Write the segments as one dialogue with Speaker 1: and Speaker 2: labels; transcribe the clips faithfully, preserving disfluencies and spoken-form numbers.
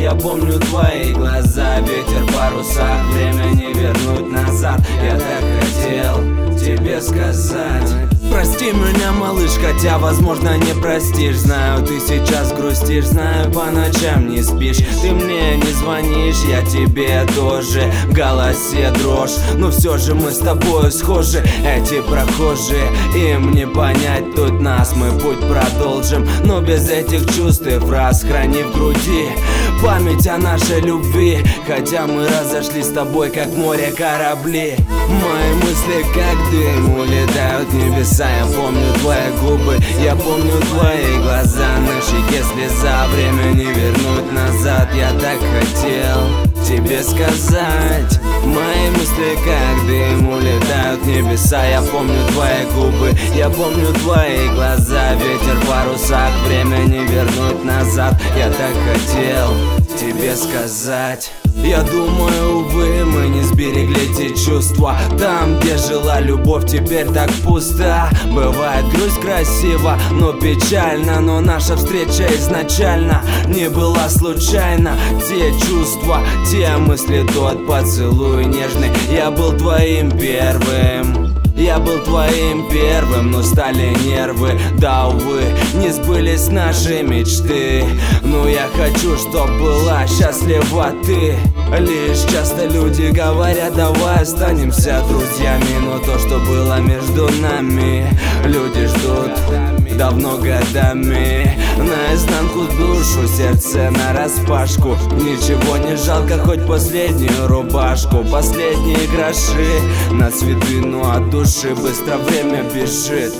Speaker 1: Я помню твои глаза, ветер в парусах, время не вернуть назад. Я так хотел тебе сказать: прости меня, малыш, хотя, возможно, не простишь. Знаю, ты сейчас грустишь, знаю, по ночам не спишь. Ты мне не звонишь, я тебе тоже, в голосе дрожь. Но все же мы с тобой схожи, эти прохожие, им не понять тут нас. Мы путь продолжим, но без этих чувств и фраз. Храни в груди память о нашей любви, хотя мы разошлись с тобой, как в море корабли. Мои мысли, как дым, улетают в небеса. Я помню твои губы, я помню твои глаза. На щеке слеза, время не вернуть назад. Я так хотел тебе сказать: мои мысли, как дым, улетают в небеса. Я помню твои губы, я помню твои глаза. Ветер в парусах, время не вернуть назад. Я так хотел тебе сказать. Я думаю, увы, мы не сберегли те чувства. Там, где жила любовь, теперь так пусто. Бывает грусть красиво, но печально. Но наша встреча изначально не была случайна. Те чувства, те мысли, тот поцелуй нежный. Я был твоим первым. Я был твоим первым, но стали нервы. Да, увы, не сбылись наши мечты. Но я хочу, чтоб была счастлива ты. Лишь часто люди говорят: давай останемся друзьями. Но то, что было между нами, люди ждут давно годами. Наизнанку душу, сердце нараспашку. Ничего не жалко, хоть последнюю рубашку. Последние гроши на цветы, ну от души быстро время бежит.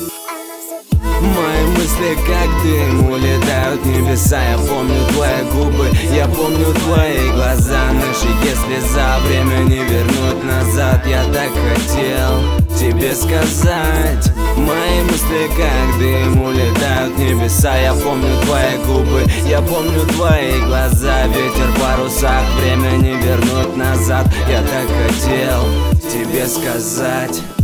Speaker 1: Мои мысли, как дым, улетают в небеса. Я помню твои губы, я помню твои глаза. На щеке слеза, время не вернуть назад. Я так хотел тебе сказать: мои мысли, как дым, улетают в небеса. Я помню твои губы, я помню твои глаза. Ветер в парусах, время не вернуть назад. Я так хотел тебе сказать.